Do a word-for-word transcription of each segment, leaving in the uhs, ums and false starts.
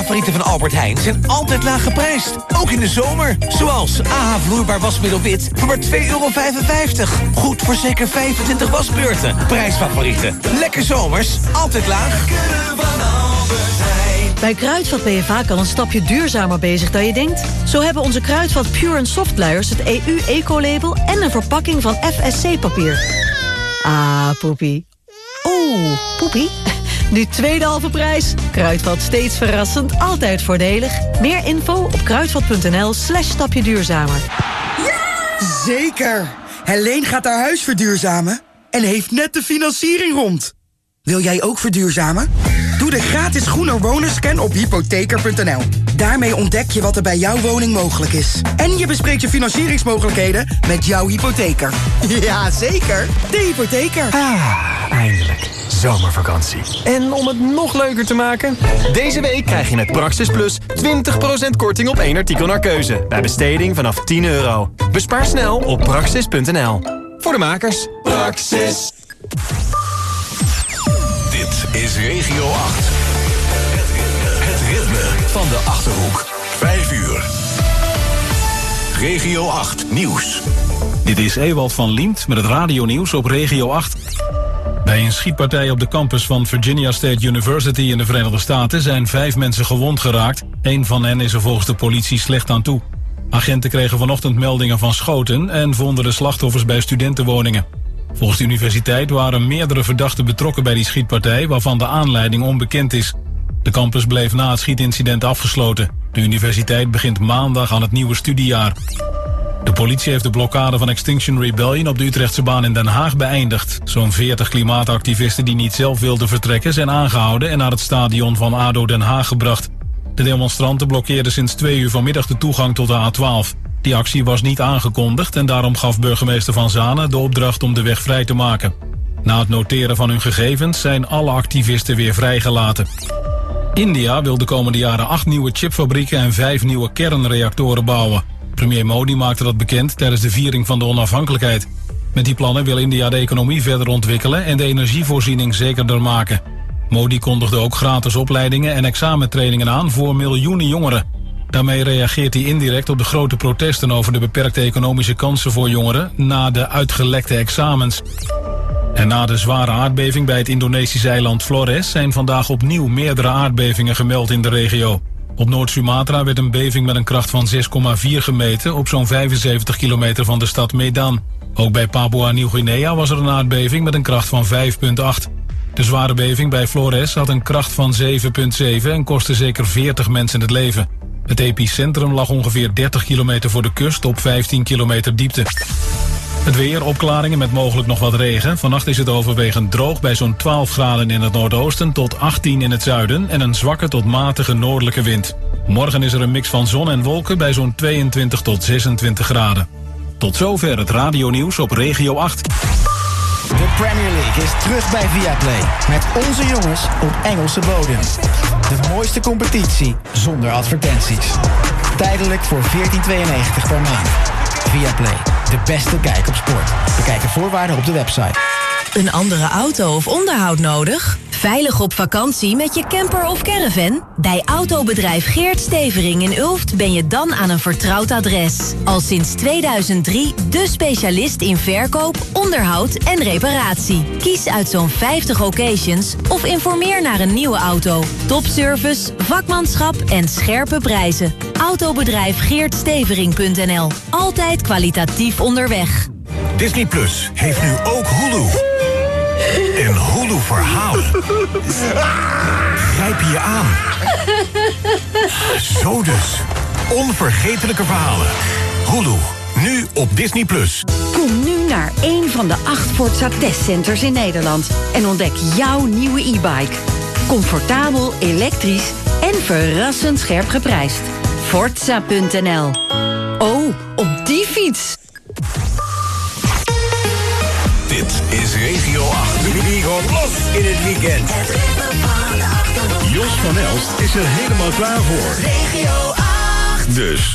prijsfavorieten van Albert Heijn zijn altijd laag geprijsd. Ook in de zomer. Zoals A H vloeibaar wasmiddel wit voor maar twee euro vijfenvijftig. Goed voor zeker vijfentwintig wasbeurten. Prijsfavorieten. Lekker zomers. Altijd laag. Bij Kruidvat ben je vaak al een stapje duurzamer bezig dan je denkt. Zo hebben onze Kruidvat Pure en Soft luiers het E U-ecolabel en een verpakking van F S C-papier. Ah, poepie. Oeh, poepie. Nu tweede halve prijs. Kruidvat steeds verrassend, altijd voordelig. Meer info op kruidvat.nl slash stapje duurzamer. Ja! Zeker! Helene gaat haar huis verduurzamen en heeft net de financiering rond. Wil jij ook verduurzamen? Doe de gratis Groener Wonerscan op hypotheker punt n l. Daarmee ontdek je wat er bij jouw woning mogelijk is. En je bespreekt je financieringsmogelijkheden met jouw hypotheker. Ja, zeker. De hypotheker. Ah, eindelijk. Zomervakantie. En om het nog leuker te maken... Deze week krijg je met Praxis Plus twintig procent korting op één artikel naar keuze. Bij besteding vanaf tien euro. Bespaar snel op praxis punt n l. Voor de makers. Praxis. Dit is Regio acht. Het ritme van de Achterhoek. Vijf uur. Regio acht Nieuws. Dit is Ewald van Liemt met het radionieuws op Regio acht. Bij een schietpartij op de campus van Virginia State University in de Verenigde Staten zijn vijf mensen gewond geraakt. Eén van hen is er volgens de politie slecht aan toe. Agenten kregen vanochtend meldingen van schoten en vonden de slachtoffers bij studentenwoningen. Volgens de universiteit waren meerdere verdachten betrokken bij die schietpartij, waarvan de aanleiding onbekend is. De campus bleef na het schietincident afgesloten. De universiteit begint maandag aan het nieuwe studiejaar. De politie heeft de blokkade van Extinction Rebellion op de Utrechtse baan in Den Haag beëindigd. Zo'n veertig klimaatactivisten die niet zelf wilden vertrekken zijn aangehouden en naar het stadion van A D O Den Haag gebracht. De demonstranten blokkeerden sinds twee uur vanmiddag de toegang tot de A twaalf. Die actie was niet aangekondigd en daarom gaf burgemeester Van Zanen de opdracht om de weg vrij te maken. Na het noteren van hun gegevens zijn alle activisten weer vrijgelaten. India wil de komende jaren acht nieuwe chipfabrieken en vijf nieuwe kernreactoren bouwen. Premier Modi maakte dat bekend tijdens de viering van de onafhankelijkheid. Met die plannen wil India de economie verder ontwikkelen en de energievoorziening zekerder maken. Modi kondigde ook gratis opleidingen en examentrainingen aan voor miljoenen jongeren. Daarmee reageert hij indirect op de grote protesten over de beperkte economische kansen voor jongeren na de uitgelekte examens. En na de zware aardbeving bij het Indonesische eiland Flores zijn vandaag opnieuw meerdere aardbevingen gemeld in de regio. Op Noord-Sumatra werd een beving met een kracht van zes komma vier gemeten op zo'n vijfenzeventig kilometer van de stad Medan. Ook bij Papua Nieuw-Guinea was er een aardbeving met een kracht van vijf komma acht. De zware beving bij Flores had een kracht van zeven komma zeven en kostte zeker veertig mensen het leven. Het epicentrum lag ongeveer dertig kilometer voor de kust op vijftien kilometer diepte. Het weer, opklaringen met mogelijk nog wat regen. Vannacht is het overwegend droog bij zo'n twaalf graden in het noordoosten tot achttien in het zuiden en een zwakke tot matige noordelijke wind. Morgen is er een mix van zon en wolken bij zo'n tweeëntwintig tot zesentwintig graden. Tot zover het radionieuws op Regio acht. De Premier League is terug bij Viaplay. Met onze jongens op Engelse bodem. De mooiste competitie zonder advertenties. Tijdelijk voor veertien tweeënnegentig per maand. Viaplay, de beste kijk op sport. Bekijk de voorwaarden op de website. Een andere auto of onderhoud nodig? Veilig op vakantie met je camper of caravan? Bij autobedrijf Geert Stevering in Ulft ben je dan aan een vertrouwd adres. Al sinds tweeduizend drie de specialist in verkoop, onderhoud en reparatie. Kies uit zo'n vijftig occasions of informeer naar een nieuwe auto. Topservice, vakmanschap en scherpe prijzen. Autobedrijf Geert Stevering punt n l. Altijd kwalitatief onderweg. Disney Plus heeft nu ook Hulu. En Hulu verhalen grijpen je aan. Zo dus. Onvergetelijke verhalen. Hulu, nu op Disney Plus. Kom nu naar een van de acht Forza testcenters in Nederland en ontdek jouw nieuwe e-bike. Comfortabel, elektrisch en verrassend scherp geprijsd. Forza punt n l. Oh, op die fiets! Dit is Regio acht. Wie gaat los in het weekend? Jos van Elst is er helemaal klaar voor. Regio acht. Dus...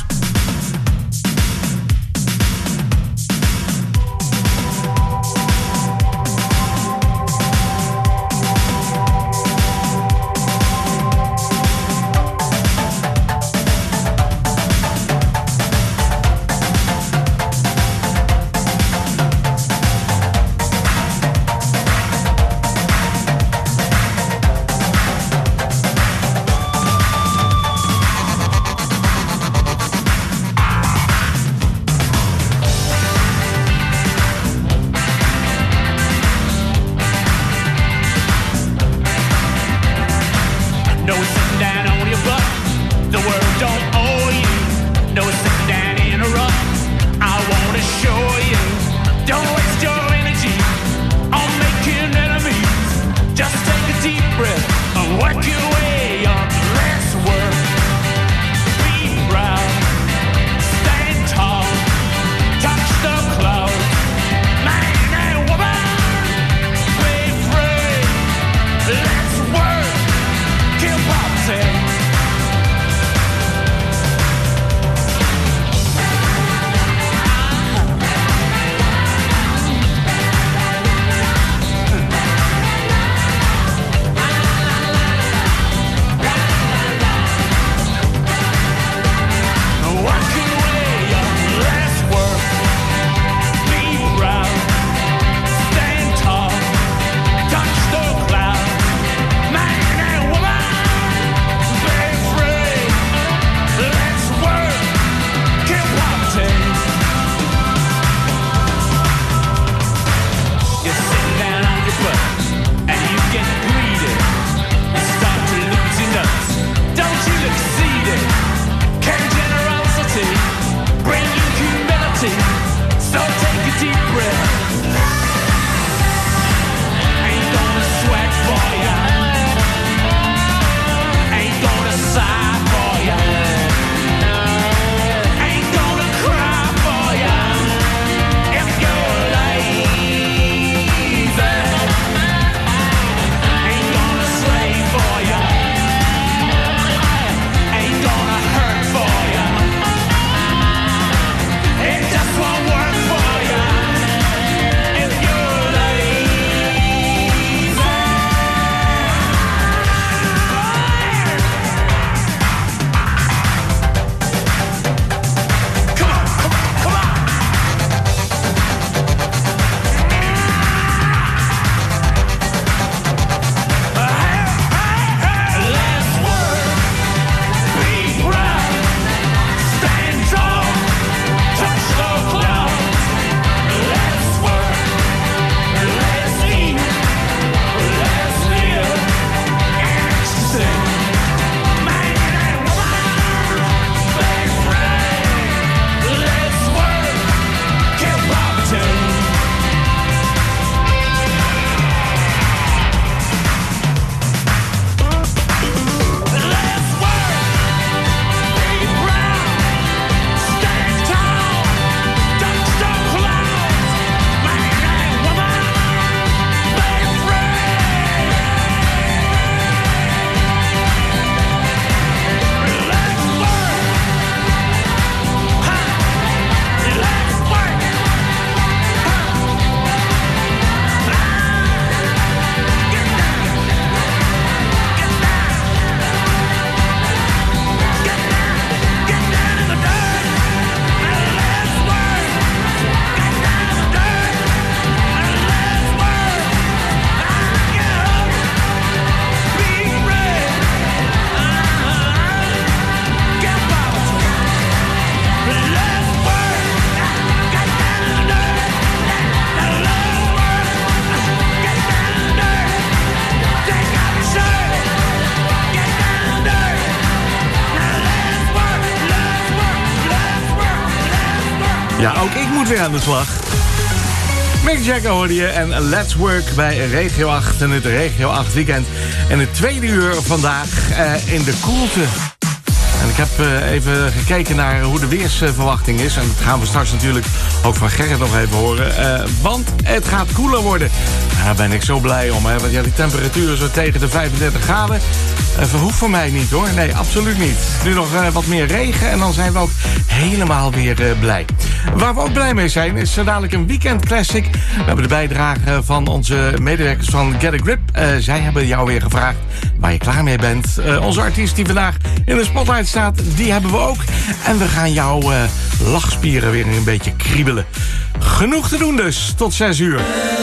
Ja, ook ik moet weer aan de slag. Mick Jagger hoorde je en Let's Work bij Regio acht en het Regio acht weekend. En het tweede uur vandaag uh, in de koelte. En ik heb uh, even gekeken naar hoe de weersverwachting is. En dat gaan we straks natuurlijk ook van Gerrit nog even horen. Uh, want het gaat koeler worden. Daar ben ik zo blij om. Hè? Want ja, die temperatuur zo tegen de vijfendertig graden... Uh, verhoeft voor mij niet hoor. Nee, absoluut niet. Nu nog uh, wat meer regen en dan zijn we ook helemaal weer uh, blij. Waar we ook blij mee zijn is zo dadelijk een weekend classic. We hebben de bijdrage van onze medewerkers van Get a Grip. Uh, zij hebben jou weer gevraagd waar je klaar mee bent. Uh, onze artiest die vandaag in de spotlight staat, die hebben we ook. En we gaan jouw uh, lachspieren weer een beetje kriebelen. Genoeg te doen dus. Tot zes uur.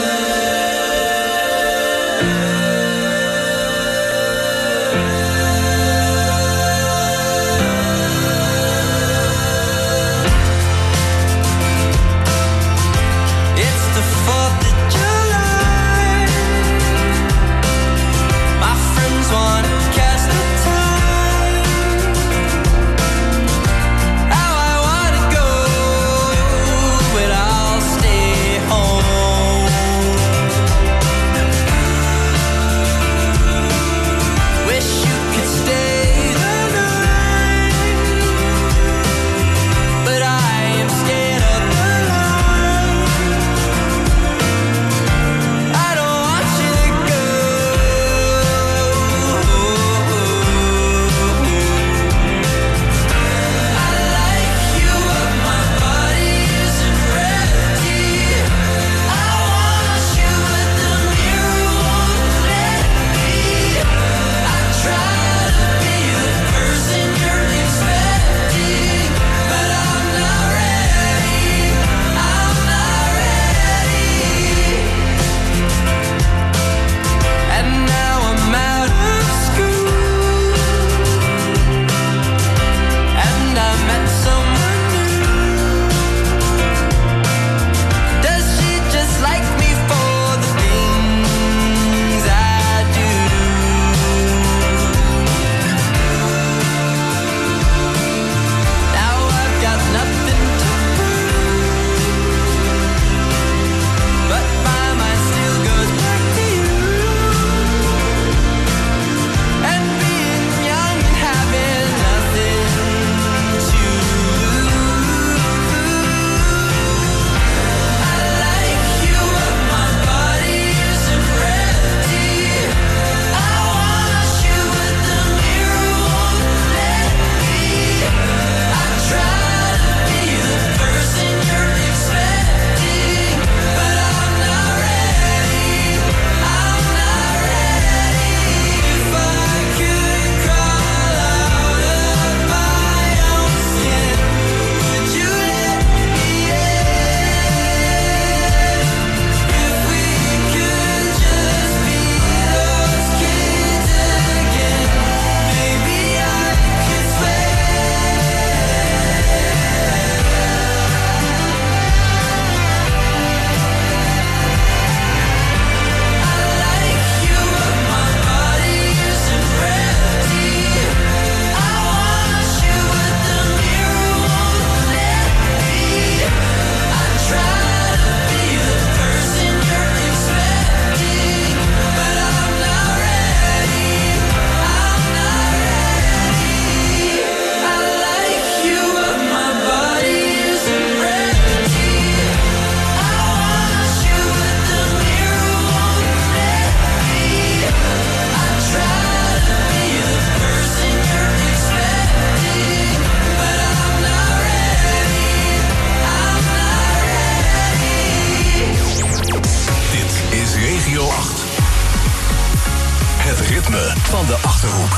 van de Achterhoek.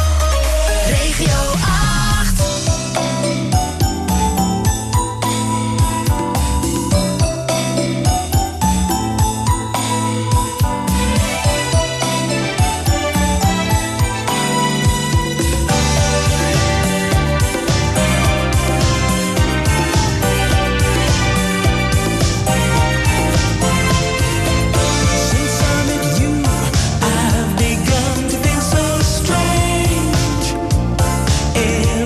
Regio acht. I've begun to feel so strange.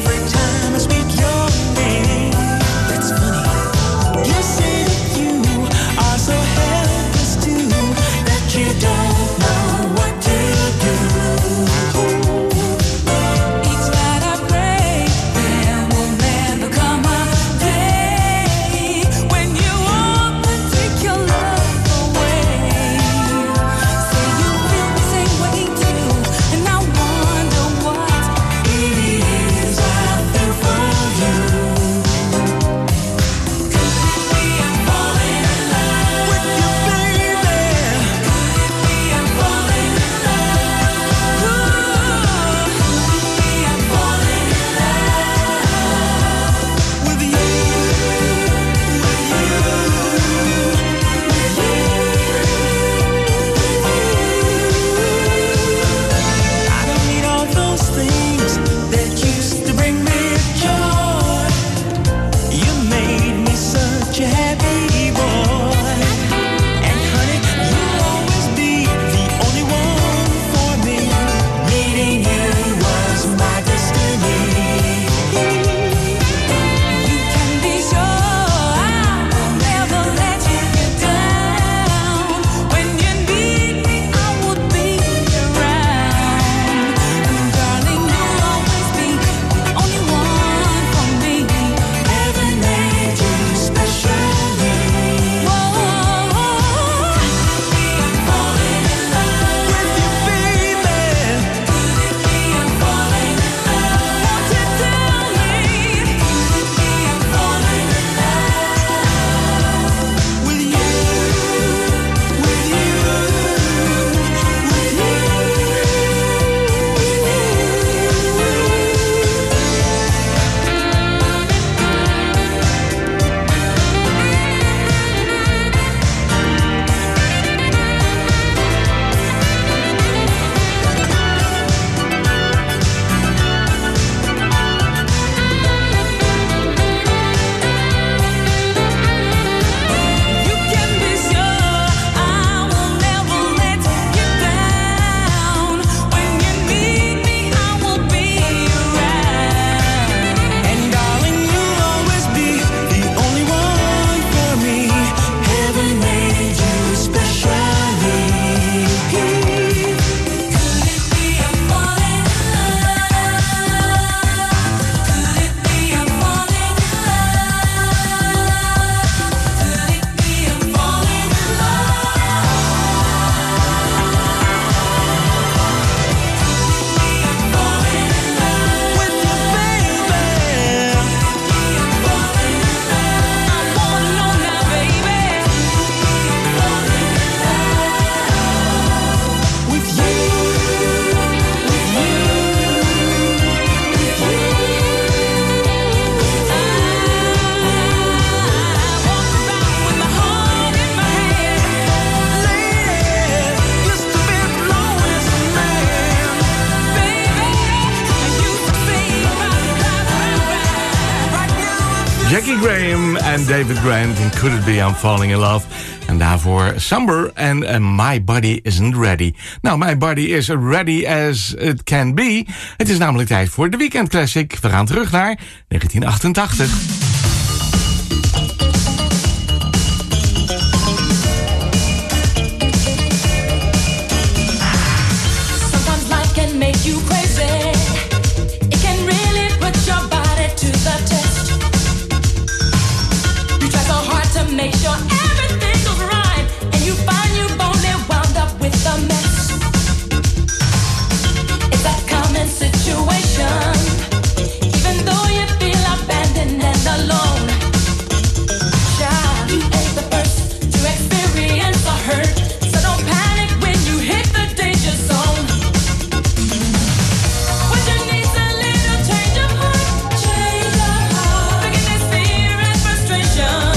Jackie Graham en David Grant in Could It Be I'm Falling in Love. En daarvoor Somber en uh, My Body Isn't Ready. Nou, My Body is ready as it can be. Het is namelijk tijd voor de Weekend Classic. We gaan terug naar negentien achtentachtig. Make sure everything goes right, and you find you've only wound up with a mess. It's a common situation, even though you feel abandoned and alone. Child, you ain't the first to experience a hurt, so don't panic when you hit the danger zone. What you need's a little change of heart, change of heart. Forgiveness, fear, and frustration.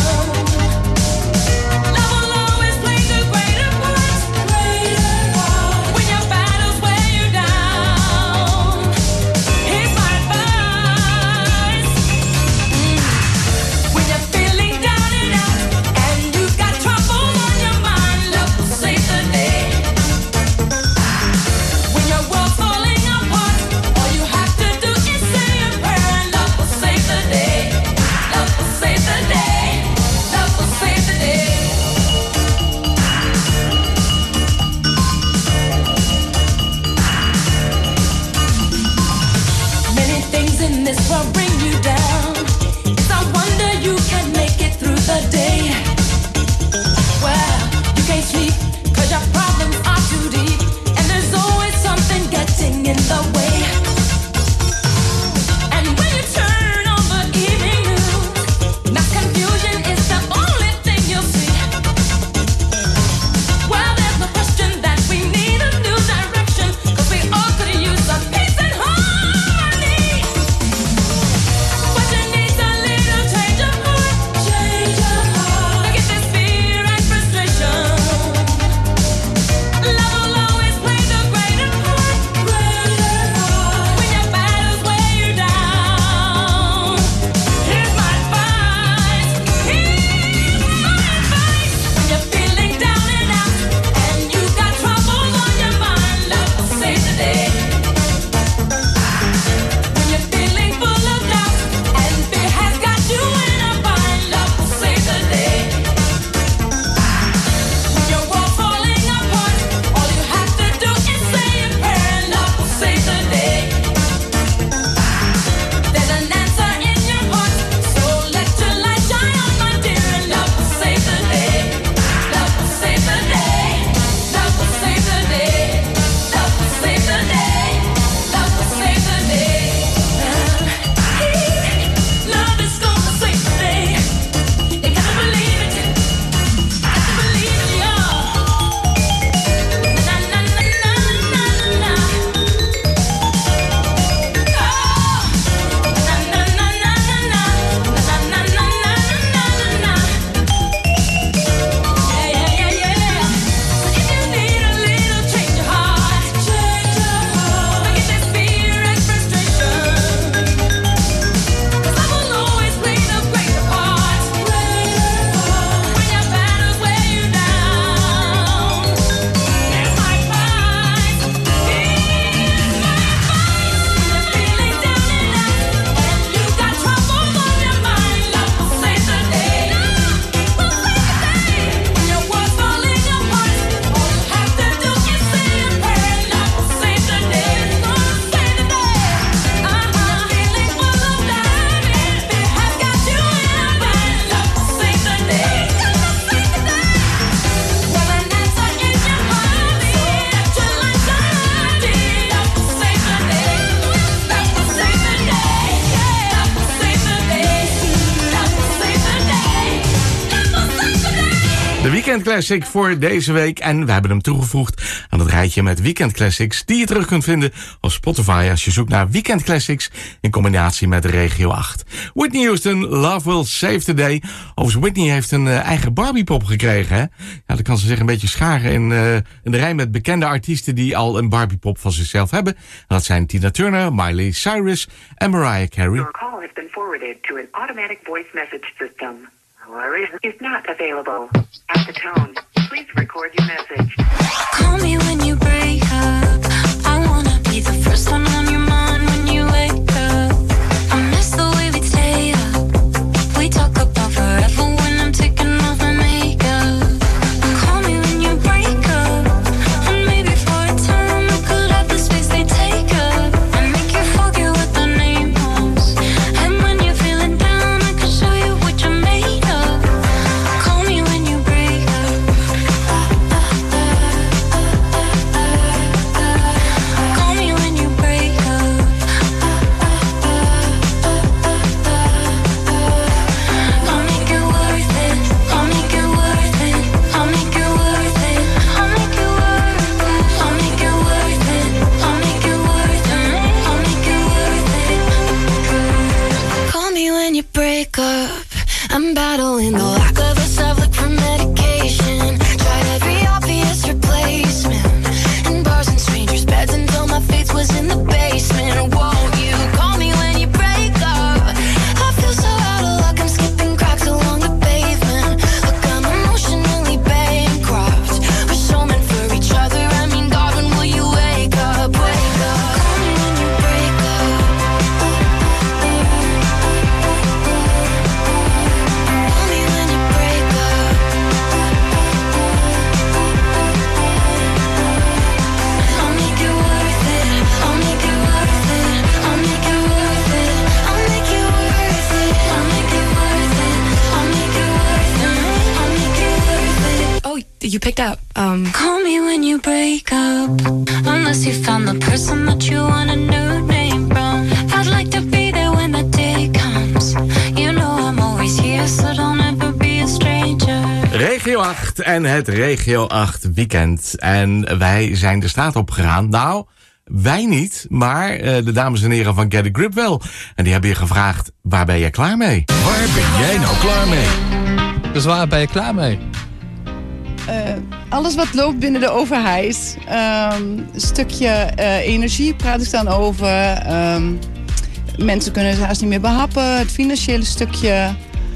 De Weekend Classic voor deze week. En we hebben hem toegevoegd aan het rijtje met Weekend Classics die je terug kunt vinden op Spotify als je zoekt naar Weekend Classics in combinatie met Regio acht. Whitney Houston, Love Will Save the Day. Overigens, Whitney heeft een uh, eigen Barbiepop gekregen. Hè? Ja, dan kan ze zich een beetje scharen in, uh, in de rij met bekende artiesten die al een Barbiepop van zichzelf hebben. En dat zijn Tina Turner, Miley Cyrus en Mariah Carey. call has been forwarded to an automatic voice message system. Is not available. At the tone, please record your message. Call me when you break up. I wanna be the first one on your mind when you wake up. I miss the way we stay up. We talk about forever when I'm taking off my makeup. Call me when you break up. And maybe for a time we could have the space they take up. And make you forget what the name was. And when you're feeling down, I can show you what you're made of. Call me when you break up. Call me when you break up. I'll make it worth it. I'll make it worth it. I'll make it worth it. I'll make it worth it. I'll make it worth it. I'll make it worth it. I'll make it worth it. Call me when you break up. I'm battling the lack of a self, look for medication. Tried every obvious replacement. In bars and strangers' beds until my faith was in the basement. Won't you call me when you break up? I feel so out of luck, I'm skipping cracks along the pavement. Look, I'm emotionally bankrupt. We're so meant for each other, I mean, God, when will you wake up? Wake up. Call me when you break up. Call me when you break up. I'll make it worth it. I'll make it worth it. I'll make it worth it. I'll make it worth it. I'll make it worth it. I'll make it worth it. I'll make it worth it. Oh, you picked up. Um. Call me when you break up. Unless you found the person that you want a new name from. I'd like to be there when that day comes. You know I'm always here, so don't ever be a stranger. Regio acht en het Regio acht weekend. En wij zijn de straat op gegaan. Nou, wij niet, maar uh, de dames en heren van Get a Grip wel. En die hebben je gevraagd, waar ben je klaar mee? Waar ben jij nou klaar mee? Dus waar ben je klaar mee? Uh, alles wat loopt binnen de overheid. Um, een stukje uh, energie praat ik dan over. Um, mensen kunnen het haast niet meer behappen. Het financiële stukje.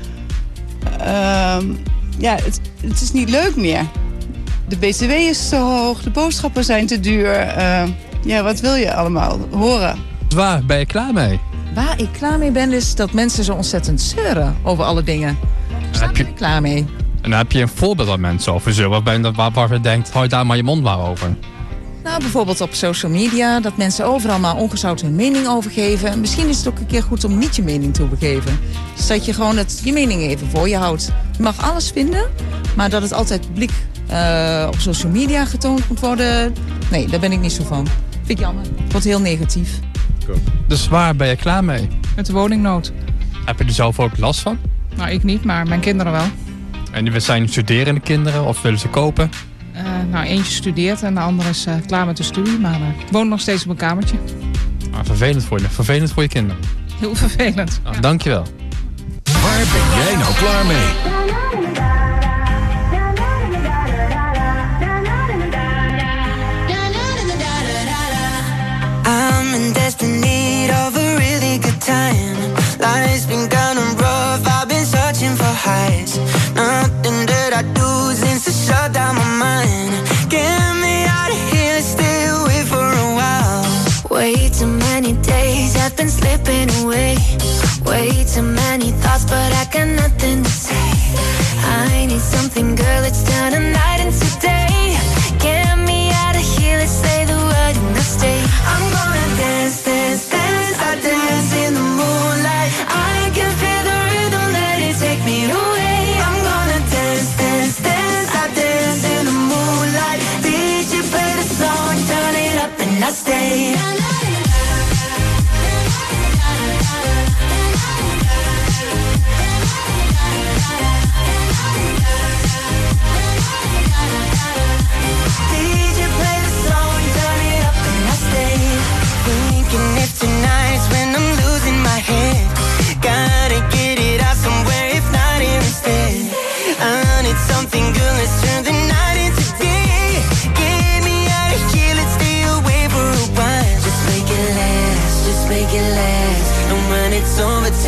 Um, ja, het, het is niet leuk meer. De B T W is te hoog. De boodschappen zijn te duur. Uh, ja, wat wil je allemaal horen? Dus waar ben je klaar mee? Waar ik klaar mee ben is dat mensen zo ontzettend zeuren over alle dingen. Dus daar ben ik klaar mee. En dan heb je een voorbeeld dat mensen over zeuren waar, waar, waar je denkt, hou daar maar je mond maar over. Nou, bijvoorbeeld op social media, dat mensen overal maar ongezouten hun mening overgeven. Misschien is het ook een keer goed om niet je mening toe te geven. Dus dat je gewoon het, je mening even voor je houdt. Je mag alles vinden, maar dat het altijd publiek uh, op social media getoond moet worden, nee, daar ben ik niet zo van. Vind ik jammer. Het wordt heel negatief. Cool. Dus waar ben je klaar mee? Met de woningnood. Heb je er zelf ook last van? Nou, ik niet, maar mijn kinderen wel. En zijn studerende kinderen of willen ze kopen? Uh, nou, eentje studeert en de andere is uh, klaar met de studie, maar uh, woont nog steeds op een kamertje. Ah, vervelend voor je, vervelend voor je kinderen. Heel vervelend. Ah, ja. Dankjewel. Waar ben jij nou klaar mee? I'm in desperate need of a really good time. Life's been kind of rough, I've been searching for highs. Nothing that I do seems to shut down my mind. Get me out of here, stay away for a while. Way too many days have been slipping away. Way too many thoughts, but I got nothing to say. I need something, girl, it's done tonight and today. Get me out of here, let's say the word and I'll stay. I'm gonna dance, dance, dance. I dance in the moonlight. I can feel the rhythm, let it take me away. I'm gonna dance, dance, dance. I dance in the moonlight. D J play the song, turn it up and I stay. If tonight's when I'm losing my head, gotta get it out somewhere, if not here instead. I need something good, let's turn the night into day. Get me out of here, let's stay away for a while. Just make it last, just make it last. And when it's over,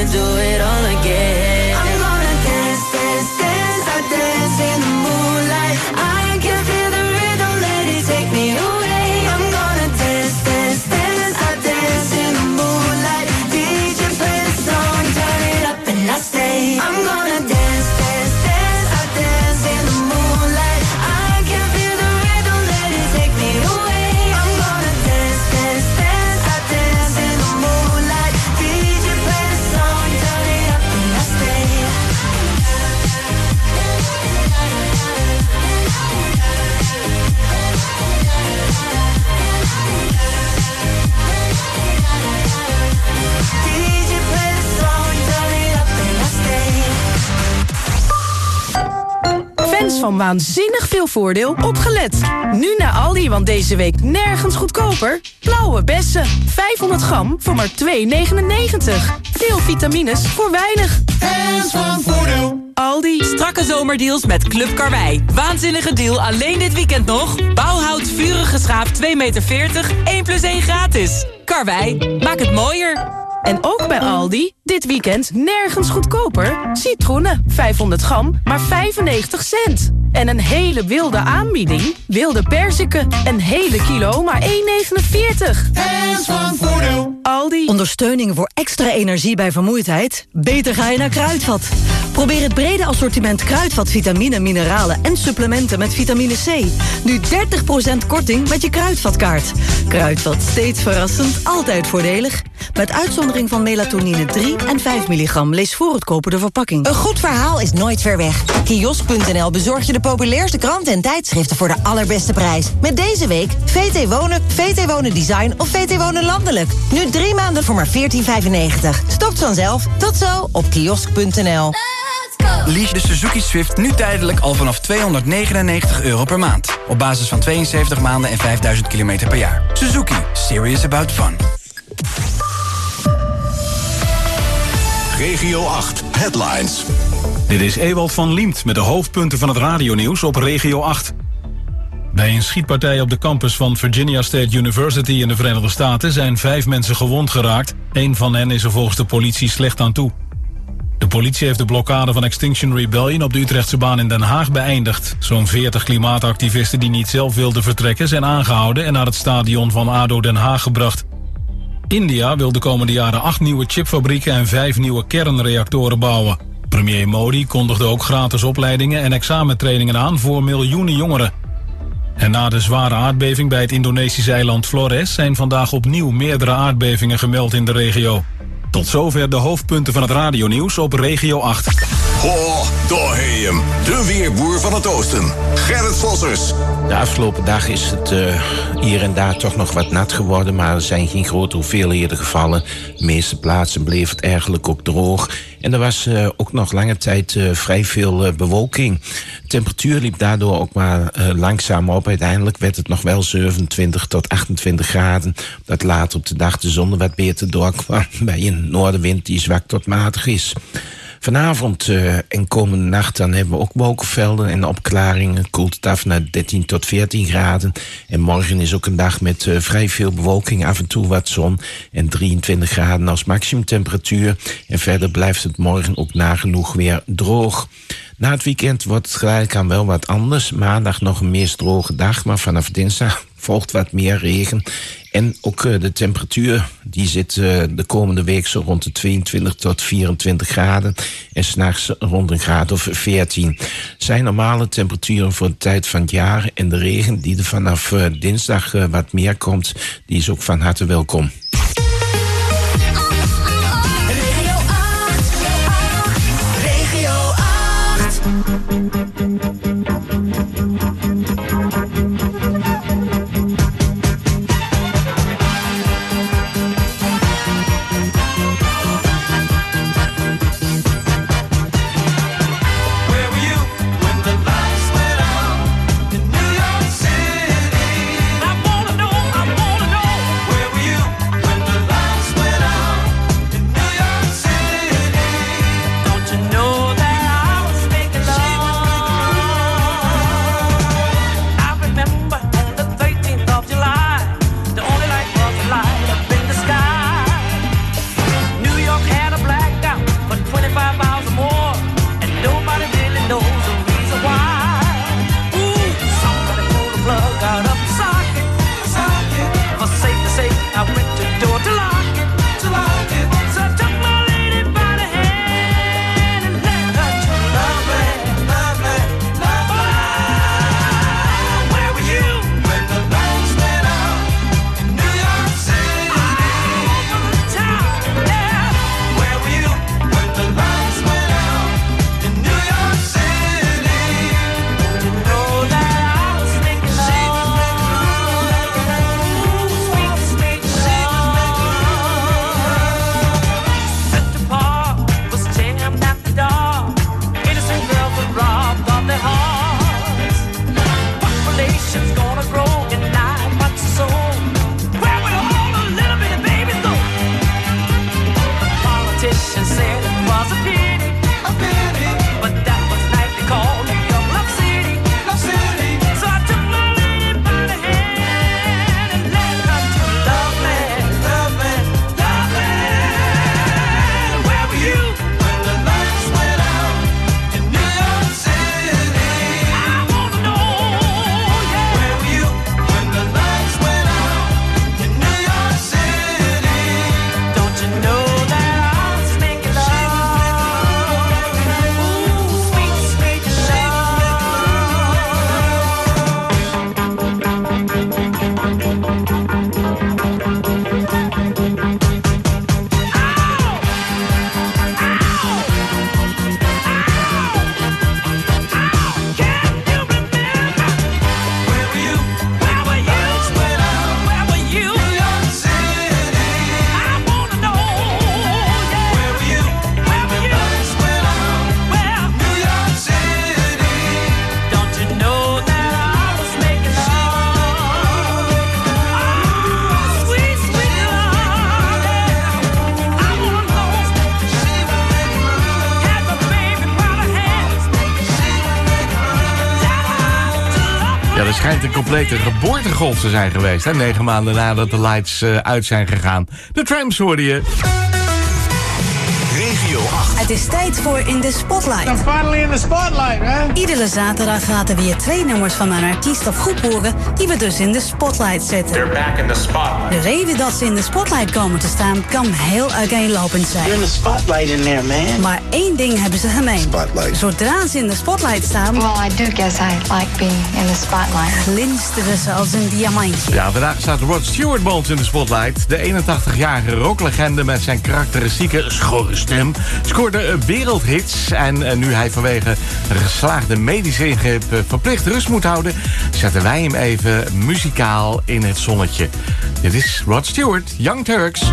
wanna do it all again. I'm gonna dance, dance, dance. I dance in the moonlight. I can feel the rhythm, let it take me away. I'm gonna dance, dance, dance. I dance in the moonlight. D J play the song, turn it up and I stay. I'm gonna dance, dance, dance. I dance in the moonlight. I can feel the rhythm, let it take me away. I'm gonna dance, dance, dance. I dance in the moonlight. D J play the song, turn it up and I stay. D J play the song, turn it up and I stay. Fans van waanzinnig veel voordeel, opgelet. Nu naar Aldi, want deze week nergens goedkoper. Blauwe bessen, vijfhonderd gram voor maar twee negenennegentig. Veel vitamines voor weinig. Fans van voordeel. Aldi. Strakke zomerdeals met Club Karwei. Waanzinnige deal alleen dit weekend nog. Bauhout vurig geschaafd twee meter veertig, één plus één gratis. Karwei, maak het mooier. En ook bij Aldi, dit weekend nergens goedkoper. Citroenen, vijfhonderd gram, maar vijfennegentig cent. En een hele wilde aanbieding. Wilde perziken, een hele kilo, maar één negenenveertig. Fans van voordeel. Aldi. Ondersteuning voor extra energie bij vermoeidheid? Beter ga je naar Kruidvat. Probeer het brede assortiment Kruidvat vitamine, mineralen en supplementen met vitamine C. Nu dertig procent korting met je Kruidvatkaart. Kruidvat, steeds verrassend, altijd voordelig. Met uitzondering van melatonine drie en vijf milligram. Lees voor het kopen de verpakking. Een goed verhaal is nooit ver weg. Kiosk punt n l bezorgt je de populairste kranten en tijdschriften voor de allerbeste prijs. Met deze week V T Wonen, V T Wonen Design of V T Wonen Landelijk. Nu drie maanden voor maar veertien vijfennegentig. Stopt vanzelf. Tot zo op kiosk punt n l. Lease de Suzuki Swift nu tijdelijk al vanaf tweehonderdnegenennegentig euro per maand. Op basis van tweeënzeventig maanden en vijfduizend kilometer per jaar. Suzuki. Serious about fun. Regio acht Headlines. Dit is Ewald van Liemt met de hoofdpunten van het radionieuws op Regio acht. Bij een schietpartij op de campus van Virginia State University in de Verenigde Staten zijn vijf mensen gewond geraakt. Eén van hen is er volgens de politie slecht aan toe. De politie heeft de blokkade van Extinction Rebellion op de Utrechtse baan in Den Haag beëindigd. Zo'n veertig klimaatactivisten die niet zelf wilden vertrekken zijn aangehouden en naar het stadion van A D O Den Haag gebracht. India wil de komende jaren acht nieuwe chipfabrieken en vijf nieuwe kernreactoren bouwen. Premier Modi kondigde ook gratis opleidingen en examentrainingen aan voor miljoenen jongeren. En na de zware aardbeving bij het Indonesische eiland Flores zijn vandaag opnieuw meerdere aardbevingen gemeld in de regio. Tot zover de hoofdpunten van het radionieuws op Regio acht. Ho, daar heb je hem. De weerboer van het oosten. Gerrit Vossers. De afgelopen dag is het uh, hier en daar toch nog wat nat geworden, maar er zijn geen grote hoeveelheden gevallen. De meeste plaatsen bleef het eigenlijk ook droog. En er was uh, ook nog lange tijd uh, vrij veel uh, bewolking. De temperatuur liep daardoor ook maar uh, langzaam op. Uiteindelijk werd het nog wel zevenentwintig tot achtentwintig graden. Dat later op de dag de zon wat beter doorkwam bij een noordenwind die zwak tot matig is. Vanavond uh, en komende nacht dan hebben we ook wolkenvelden en opklaringen. Koelt het af naar dertien tot veertien graden. En morgen is ook een dag met uh, vrij veel bewolking, af en toe wat zon. En drieëntwintig graden als maximumtemperatuur. En verder blijft het morgen ook nagenoeg weer droog. Na het weekend wordt het geleidelijk aan wel wat anders. Maandag nog een meest droge dag, maar vanaf dinsdag volgt wat meer regen. En ook uh, de temperatuur, die zit uh, de komende week zo rond de tweeëntwintig tot vierentwintig graden. En 's nachts rond een graad of veertien. Zijn normale temperaturen voor de tijd van het jaar. En de regen die er vanaf uh, dinsdag uh, wat meer komt, die is ook van harte welkom. I wanna know, I wanna know, where were you when the lights went out? schijnt een complete geboortegolf te zijn geweest. Hè? Negen maanden nadat de lights uh, uit zijn gegaan. De Tramps hoorde je. Regio acht. Het is tijd voor In The Spotlight. I'm finally in the spotlight, hè? Iedere zaterdag laten we je twee nummers van een artiest of groep horen die we dus in de spotlight zetten. They're back in the spotlight. De reden dat ze in de spotlight komen te staan kan heel uiteenlopend zijn. You're in the spotlight in there, man. Maar één ding hebben ze gemeen. Spotlight. Zodra ze in de spotlight staan, Well, I do guess I like being in the spotlight. glinsteren ze als een diamantje. Ja, vandaag staat Rod Stewart bij ons in de spotlight. De eenentachtigjarige rocklegende met zijn karakteristieke schorre stem scoorde wereldhits. En nu hij vanwege een geslaagde medische ingreep verplicht rust moet houden, zetten wij hem even muzikaal in het zonnetje. Dit is Rod Stewart, Young Turks.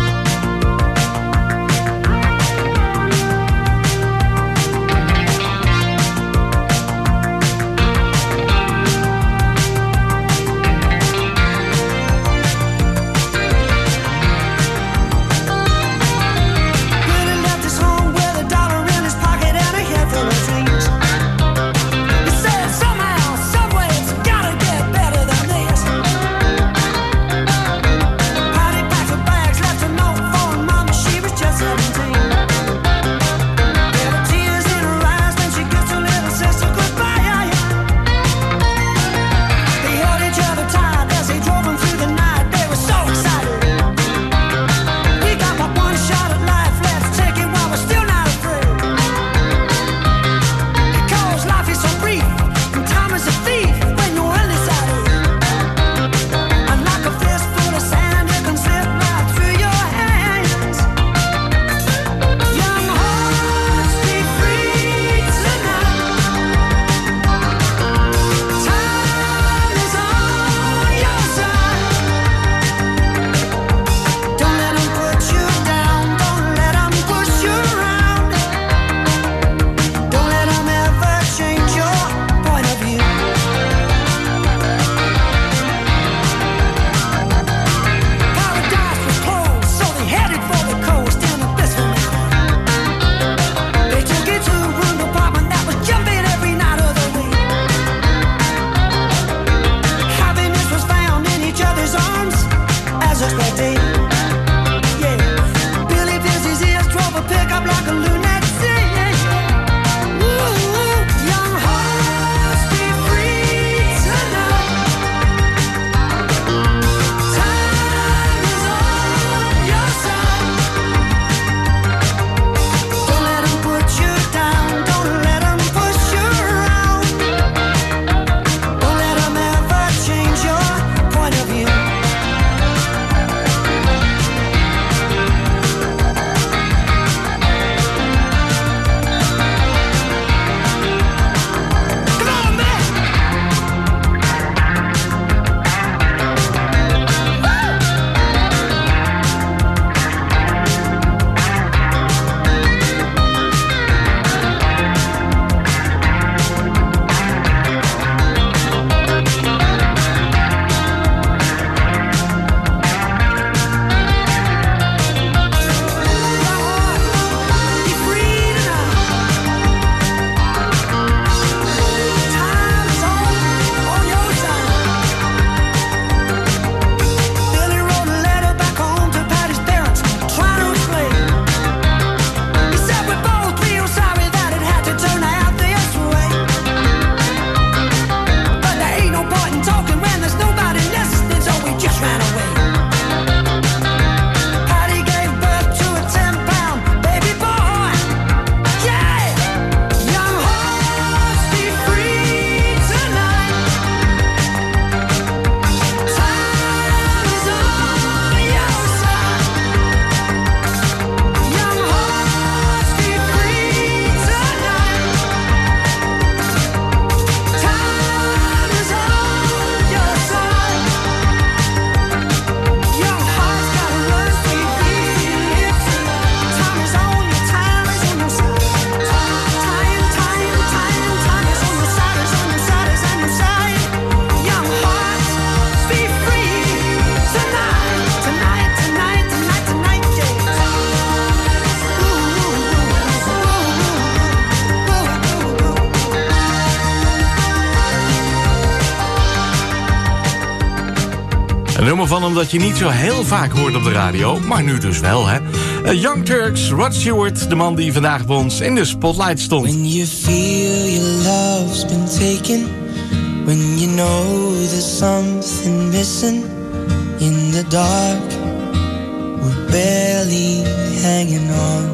Een nummer van hem dat je niet zo heel vaak hoort op de radio, maar nu dus wel, hè. Uh, Young Turks, Rod Stewart, de man die vandaag bij ons in de spotlight stond. When you feel your love's been taken, when you know there's something missing in the dark, we're barely hanging on.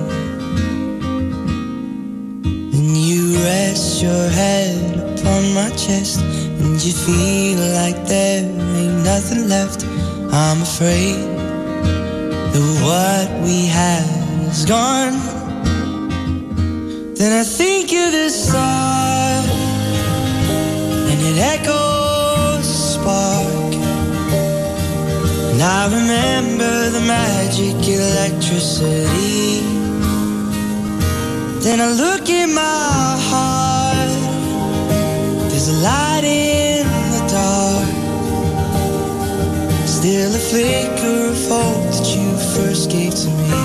And you rest your head upon my chest, and you feel like there ain't nothing left. I'm afraid that what we had is gone. Then I think of the star, and it echoes a spark. And I remember the magic electricity. Then I look in my heart, there's a light in the dark. Still a flicker of hope that you first gave to me,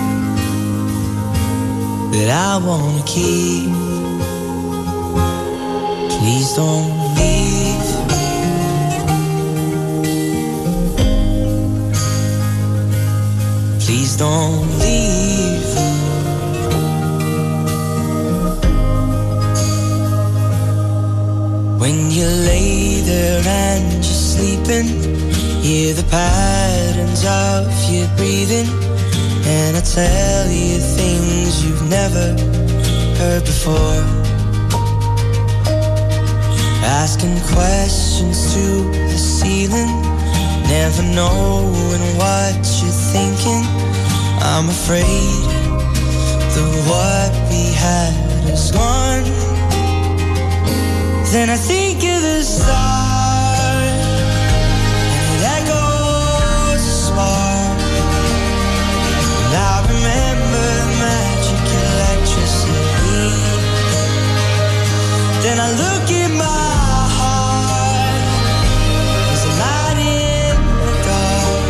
that I wanna keep. Please don't leave. Please don't leave. When you lay there and you're sleeping, hear the patterns of your breathing, and I tell you things you've never heard before. Asking questions to the ceiling, never knowing what you're thinking. I'm afraid that what we had is gone. Then I think of the stars, and it echoes a spark. And I remember the magic electricity. Then I look in my heart, there's a light in the dark.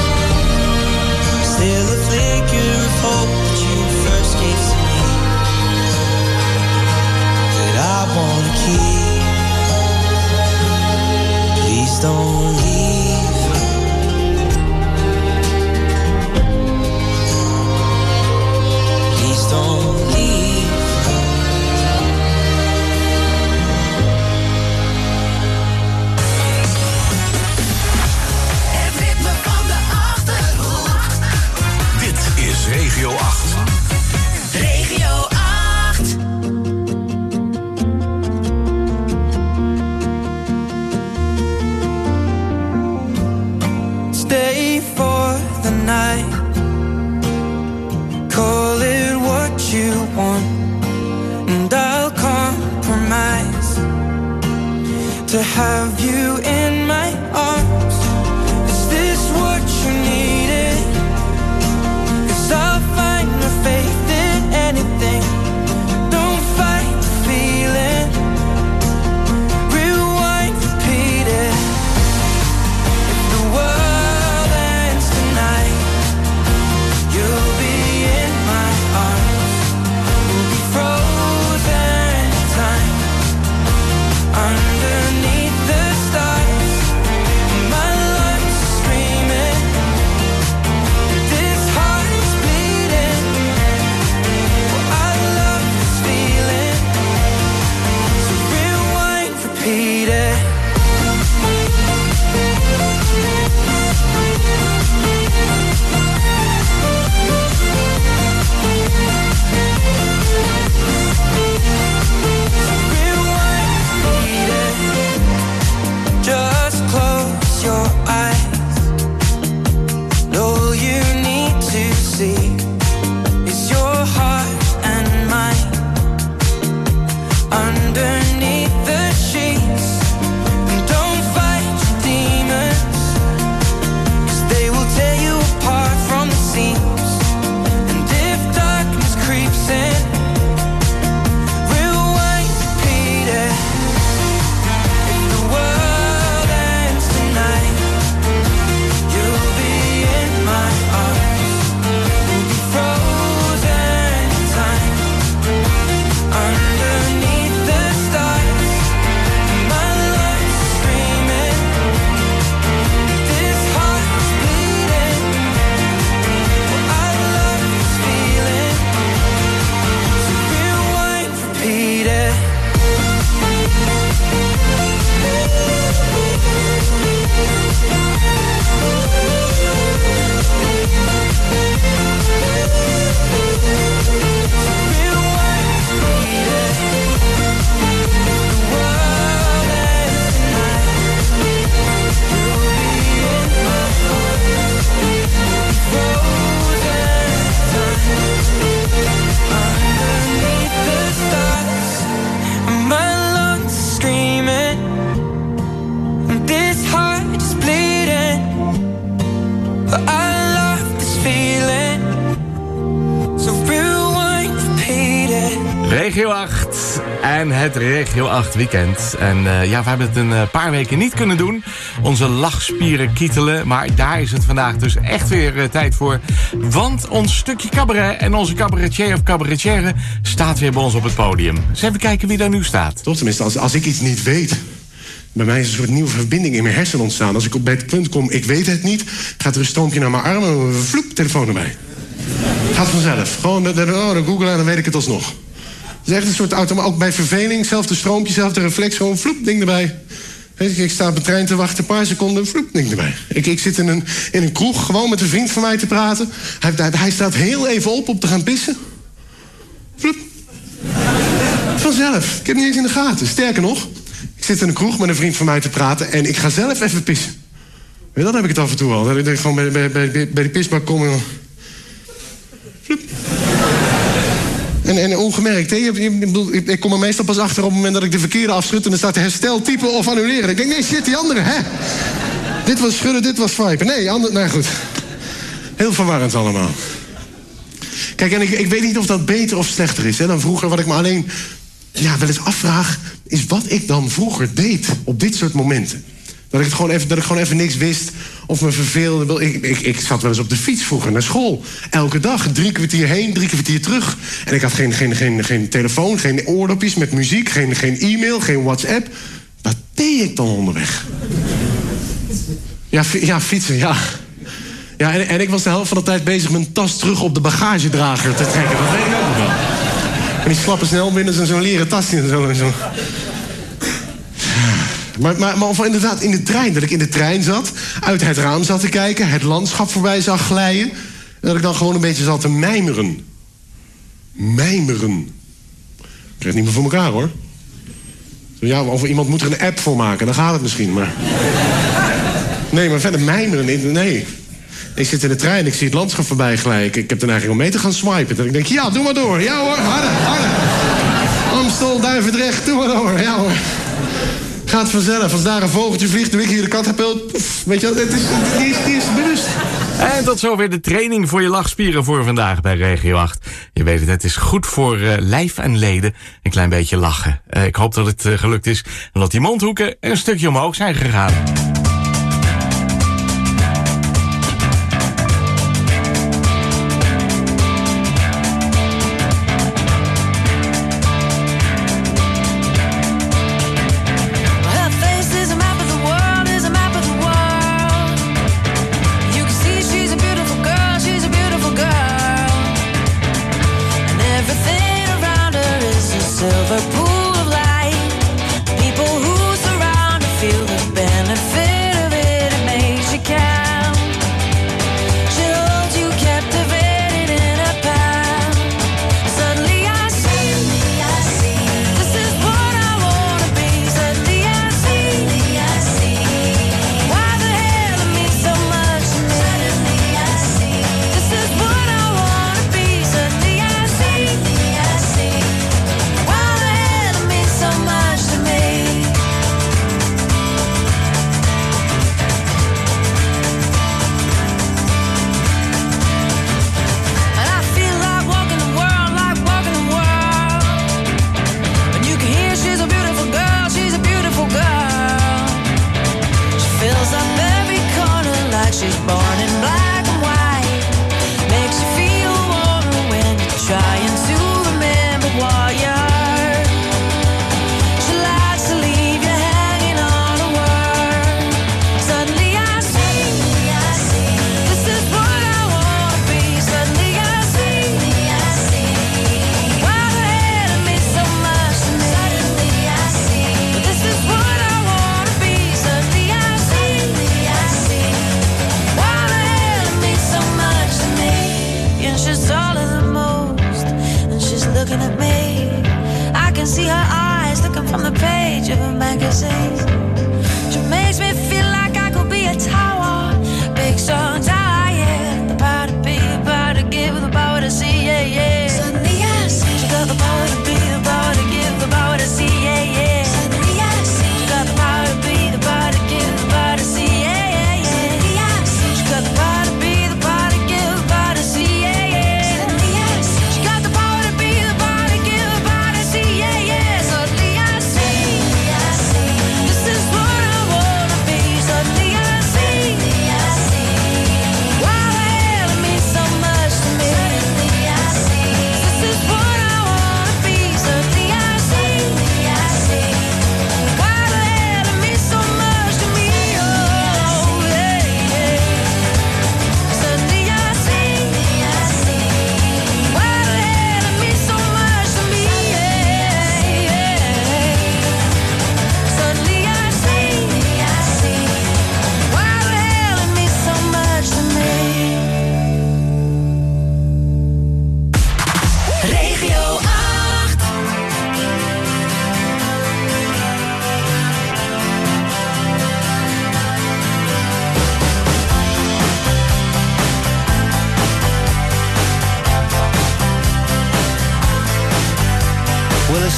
Still a flicker of hope that you first gave to me, that I wanna keep. Please don't leave. Please don't leave. Het ritme van de Achterhoek. Dit is Regio acht. Regio acht. Stay for the night, call it what you want, and I'll compromise to have you in my arms. Is this what you needed? 'Cause I'll find my faith in anything. Don't fight the feeling, rewind, repeat it. If the world ends tonight, you'll be in my arms. We'll be frozen in time underneath the stars. Regio acht en het Regio acht weekend. En uh, ja, we hebben het een uh, paar weken niet kunnen doen. Onze lachspieren kietelen. Maar daar is het vandaag dus echt weer uh, tijd voor. Want ons stukje cabaret en onze cabaretier of cabaretière staat weer bij ons op het podium. Dus even kijken wie daar nu staat. Toch, tenminste, als, als ik iets niet weet... Bij mij is een soort nieuwe verbinding in mijn hersenen ontstaan. Als ik op bij het punt kom, ik weet het niet... gaat er een stroompje naar mijn arm en vloep, telefoon erbij. Gaat vanzelf. Gewoon, de, de, oh, dan googelen en dan weet ik het alsnog. Het is echt een soort auto, maar ook bij verveling. Zelfde stroompje, zelfde reflex, gewoon vloep, ding erbij. Ik, ik sta op de trein te wachten, een paar seconden, vloep, ding erbij. Ik, ik zit in een, in een kroeg, gewoon met een vriend van mij te praten. Hij, hij, hij staat heel even op om te gaan pissen. Vloep. Vanzelf. Ik heb het niet eens in de gaten. Sterker nog... Ik zit in een kroeg met een vriend van mij te praten... en ik ga zelf even pissen. En dan heb ik het af en toe al. Dat ik denk gewoon bij, bij, bij, bij die pisbak kom en... En, en ongemerkt, hè? Ik, ik, ik kom er meestal pas achter op het moment dat ik de verkeerde afschud... en dan staat er herstel, typen of annuleren. Ik denk, nee, shit, die andere, hè? Dit was schudden, dit was swipen. Nee, ander, nou goed. Heel verwarrend allemaal. Kijk, en ik, ik weet niet of dat beter of slechter is, hè, dan vroeger. Wat ik me alleen ja, wel eens afvraag... is wat ik dan vroeger deed op dit soort momenten. Dat ik, het gewoon even, dat ik gewoon even niks wist of me verveelde. Ik, ik, ik zat wel eens op de fiets vroeger naar school. Elke dag, drie kwartier heen, drie kwartier terug. En ik had geen, geen, geen, geen telefoon, geen oordopjes met muziek... geen, geen e-mail, geen WhatsApp. Wat deed ik dan onderweg? Ja, ja fietsen, ja. ja en, en ik was de helft van de tijd bezig mijn tas terug op de bagagedrager te trekken. Dat weet ik ook nog wel. En die slappe snelbinders en zo'n leren tas en zo. En zo. Maar, maar, maar of inderdaad in de trein, dat ik in de trein zat... uit het raam zat te kijken, het landschap voorbij zag glijden... en dat ik dan gewoon een beetje zat te mijmeren. Mijmeren. Ik krijg het niet meer voor elkaar, hoor. Ja, of iemand moet er een app voor maken, dan gaat het misschien, maar... Nee, maar verder mijmeren, nee... Ik zit in de trein, ik zie het landschap voorbij glijden. Ik, ik heb er eigenlijk om mee te gaan swipen. En ik denk, ja, doe maar door. Ja hoor, harder, harder. Amstel, Duivendrecht, doe maar door. Ja hoor. Gaat vanzelf. Als daar een vogeltje vliegt, doe ik hier de katapult. Poef, weet je wat, het is, die is, die is bewust. En tot zover de training voor je lachspieren voor vandaag bij Regio acht. Je weet het, het is goed voor uh, lijf en leden. Een klein beetje lachen. Uh, ik hoop dat het uh, gelukt is. En dat die mondhoeken een stukje omhoog zijn gegaan.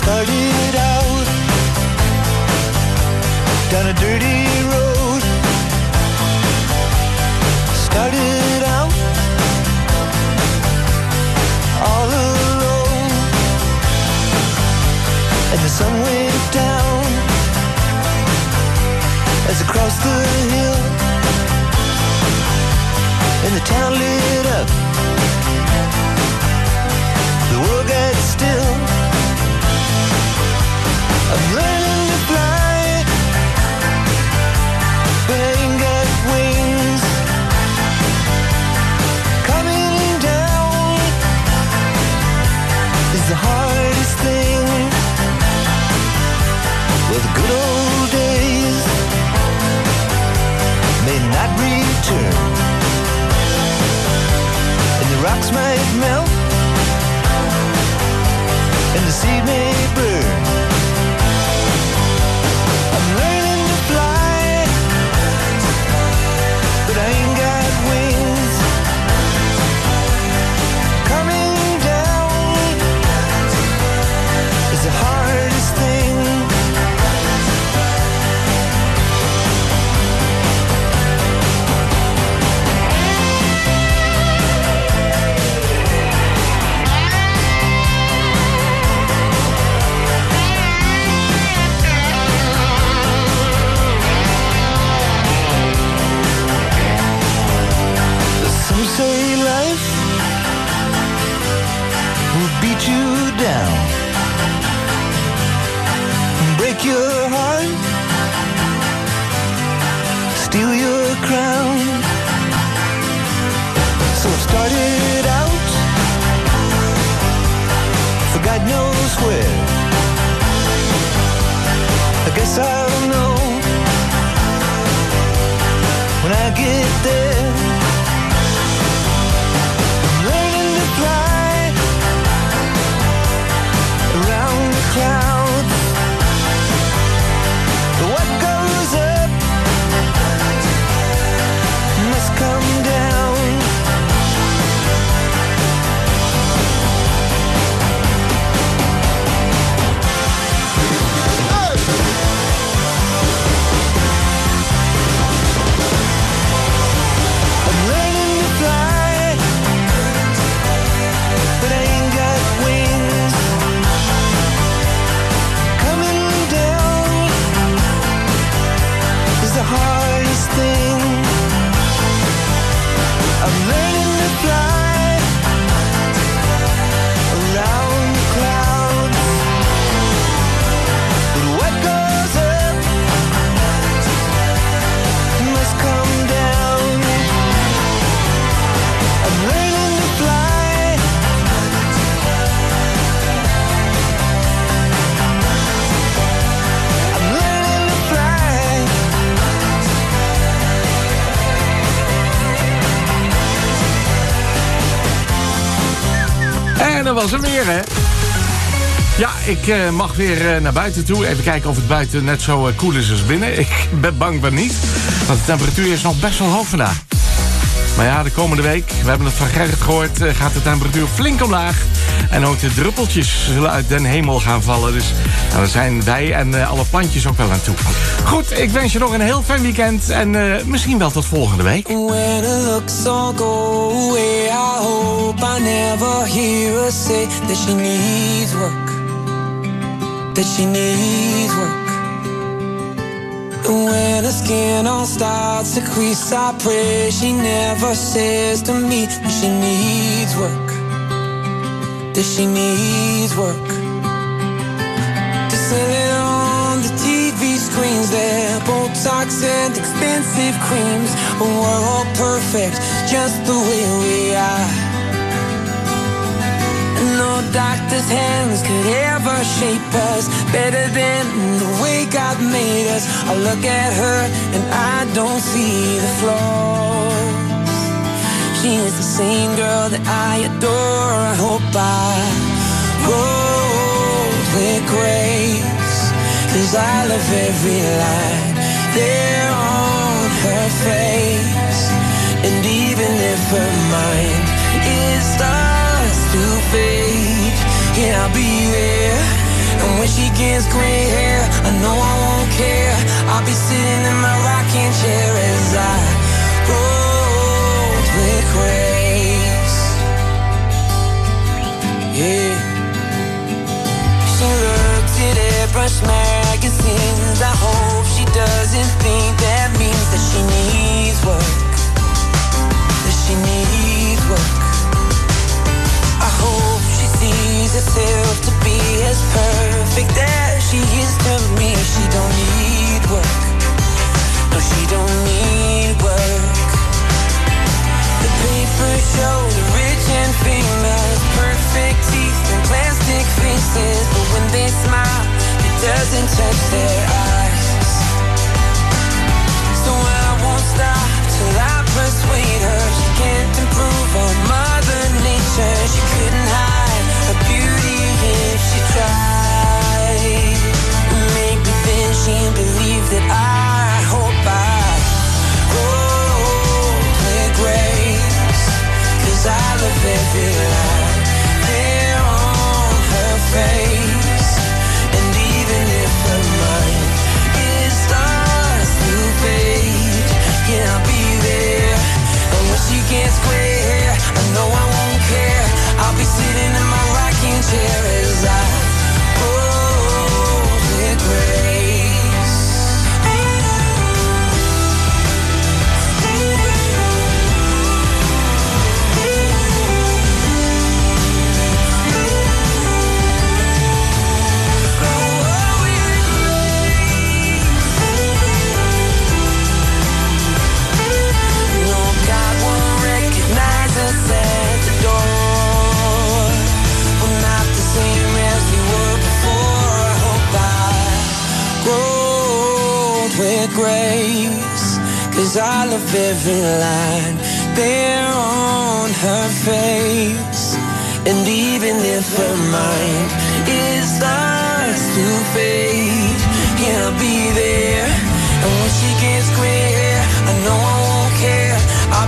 Started out down a dirty road. Started out all alone, and the sun went down as I crossed the hill, and the town lit up. The world got still. I'm learning to fly, but I ain't got wings. Coming down is the hardest thing. Well, the good old days may not return, and the rocks might melt, and the sea may burn. I'm learning to fly, but I ain't got wings. Coming down is the hardest thing. Some say life will beat you down, break your heart, steal your crown. So it started out for God knows where. I guess I'll know when I get there. Fly around the clouds. What goes up must come down. I'm learning to fly, but I ain't got wings. Coming down is the hardest thing. I'm learning to fly around the clouds, but what goes up must come down. I'm learning to fly, I'm learning to fly. En dat was hem weer, hè? Ja, ik uh, mag weer uh, naar buiten toe. Even kijken of het buiten net zo uh, koel is als binnen. Ik ben bang van niet. Want de temperatuur is nog best wel hoog vandaag. Maar ja, de komende week, we hebben het van Gerrit gehoord, uh, gaat de temperatuur flink omlaag. En ook de druppeltjes zullen uit den hemel gaan vallen. Dus nou, daar zijn wij en uh, alle plantjes ook wel aan toe. Goed, ik wens je nog een heel fijn weekend. En uh, misschien wel tot volgende week. When it looks all go away, I hope I never hear her say that she needs work, that she needs work. And when her skin all starts to crease, I pray she never says to me that she needs work, that she needs work. To sell it on the T V screens, their Botox and expensive creams. We're all perfect, just the way we are. No doctor's hands could ever shape us better than the way God made us. I look at her and I don't see the flaws. She is the same girl that I adore. I hope I grow with grace, 'cause I love every line there on her face. And even if her mind is starts to fade, yeah, I'll be there. And when when she gets gray hair, I know I won't care. I'll be sitting in my rocking chair as I roll with grace. Yeah. She looks at airbrush magazines. I hope she doesn't think that means that she needs work. That she needs work. I hope she sees herself to be as perfect as she is to me. She don't need work. No, she don't need work. The papers show the rich and famous, perfect teeth and plastic faces, but when they smile, it doesn't touch their eyes. So I won't stop till I persuade her she can't improve on Mother Nature. She couldn't hide her beauty if she tried. Maybe then she'll believe that I hope I grow with grace. 'Cause I love every line there on her face. And even if her mind is starts to fade, yeah, I'll be there. And when she gets gray hair, I know I won't care. I'll be sitting in my rocking chair as I roll with grace. No, God won't recognize us at the door. We're not the same as we were before. I hope I grow with grace. 'Cause I love every line there on her face. And even if her mind is starts to fade, yeah, I'll be there. And when she gets